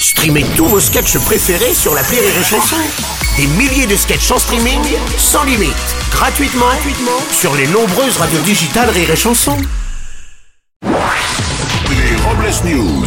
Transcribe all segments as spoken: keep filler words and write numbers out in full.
Streamez tous vos sketchs préférés sur l'appli Rire et Chanson. Des milliers de sketchs en streaming, sans limite, gratuitement, gratuitement sur les nombreuses radios digitales Rire et Chanson. Les Robles News.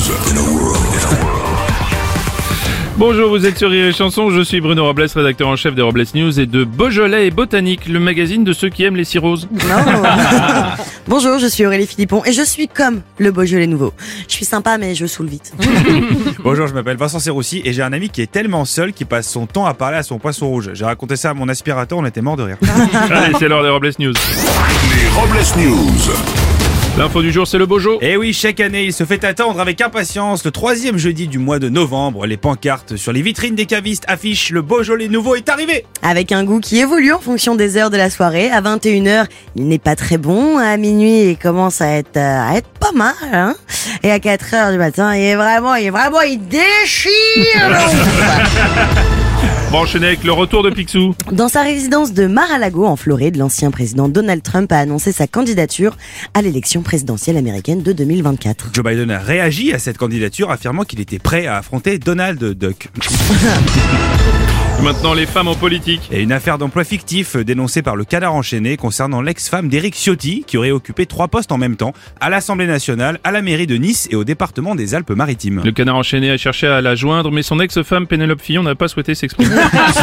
Bonjour, vous êtes sur Rire et Chanson, je suis Bruno Robles, rédacteur en chef des Robles News et de Beaujolais et Botanique, le magazine de ceux qui aiment les cirrhoses. Non. Bonjour, je suis Aurélie Philippon et je suis comme le Beaujolais nouveau. Je suis sympa mais je saoule vite. Bonjour, je m'appelle Vincent Serroussi et j'ai un ami qui est tellement seul qu'il passe son temps à parler à son poisson rouge. J'ai raconté ça à mon aspirateur, on était mort de rire. Allez, c'est l'heure des Robles News. Les Robles News. L'info du jour, c'est le Bojo. Et oui, chaque année, il se fait attendre avec impatience. Le troisième jeudi du mois de novembre, les pancartes sur les vitrines des cavistes affichent le Beaujolais nouveau est arrivé. Avec un goût qui évolue en fonction des heures de la soirée. À vingt et une heures, il n'est pas très bon. À minuit, il commence à être, euh, à être pas mal. Hein. Et à quatre heures du matin, il est vraiment, il est vraiment, il déchire. On va enchaîner avec le retour de Picsou. Dans sa résidence de Mar-a-Lago, en Floride, l'ancien président Donald Trump a annoncé sa candidature à l'élection présidentielle américaine de deux mille vingt-quatre. Joe Biden a réagi à cette candidature, affirmant qu'il était prêt à affronter Donald Duck. Maintenant, les femmes en politique. Et une affaire d'emploi fictif dénoncée par le Canard enchaîné concernant l'ex-femme d'Éric Ciotti, qui aurait occupé trois postes en même temps, à l'Assemblée nationale, à la mairie de Nice et au département des Alpes-Maritimes. Le Canard enchaîné a cherché à la joindre, mais son ex-femme Pénélope Fillon n'a pas souhaité s'exprimer.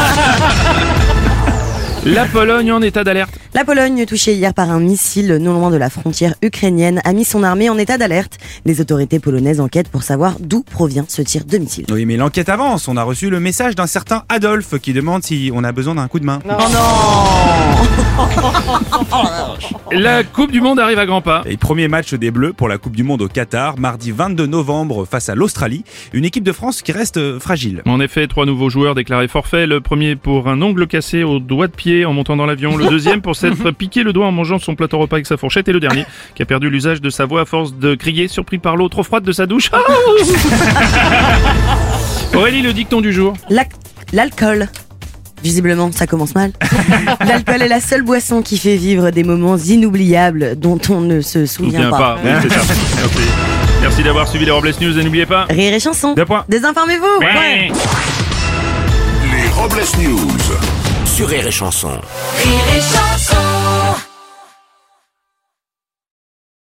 La Pologne en état d'alerte. La Pologne, touchée hier par un missile non loin de la frontière ukrainienne, a mis son armée en état d'alerte. Les autorités polonaises enquêtent pour savoir d'où provient ce tir de missile. Oui, mais l'enquête avance. On a reçu le message d'un certain Adolphe qui demande si on a besoin d'un coup de main. Non, non. La Coupe du Monde arrive à grands pas. Et premier match des Bleus pour la Coupe du Monde au Qatar, mardi vingt-deux novembre face à l'Australie. Une équipe de France qui reste fragile. En effet, trois nouveaux joueurs déclarés forfait. Le premier pour un ongle cassé au doigt de pied en montant dans l'avion. Le deuxième pour s'être piqué le doigt en mangeant son plateau repas avec sa fourchette. Et le dernier qui a perdu l'usage de sa voix à force de crier, surpris par l'eau trop froide de sa douche. Aurélie, le dicton du jour. L'ac- L'alcool. Visiblement, ça commence mal. L'alcool est la seule boisson qui fait vivre des moments inoubliables dont on ne se souvient Bien pas. pas. Oui, c'est ça. Merci. Merci d'avoir suivi les Robles News et n'oubliez pas. Rire et Chanson. Deux points. Désinformez-vous. Ouais. Les Robles News. Sur Rire et Chanson. Rire et Chanson.